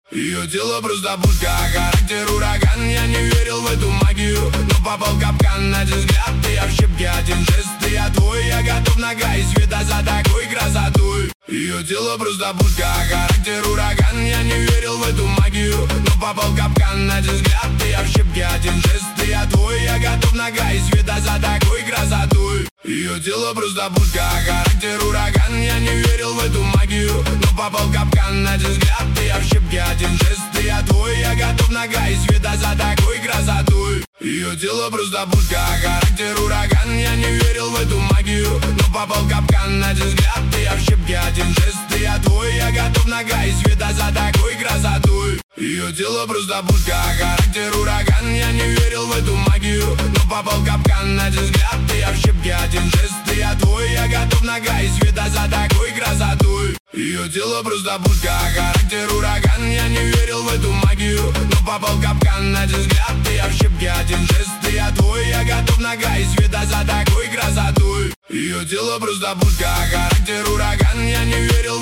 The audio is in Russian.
Ее тело просто пушка, характер ураган. Я не верил в эту магию, но попал в капкан. Один взгляд, и я в щепке, один жест, и я твой. Я готов на гай света за такой красотой. Ее тело просто пушка, характер ураган. Я не верил в эту магию, но попал в капкан. Один взгляд, и я в щепке, один жест, и я твой. Я готов на гай света за такой красотой. Ее тело просто пушка, характер ураган. Я не верил в эту магию, но попал в капкан. Один взгляд, и я в щепке, один жест, и я твой. Я готов на гай света за такой красотой. Ее тело просто пушка, характер ураган. Я не верил в эту магию, но попал в капкан. Один взгляд, и я в щепке, один жест, и я твой. Я готов на гай света за такой красотой. Ее тело просто пушка, характер ураган. Я не верил в эту магию, но попал в капкан. Один взгляд, и я в щепке, один жест, и я твой. Я готов на гай света за такой красотой. Ее тело просто пушка, характер ураган. Я не верил в эту магию, но попал в капкан. Один взгляд, и я в щепке, один жест, и я твой. Я готов на гай света за такой красотой. Ее тело просто пушка, характер ураган. Я не верил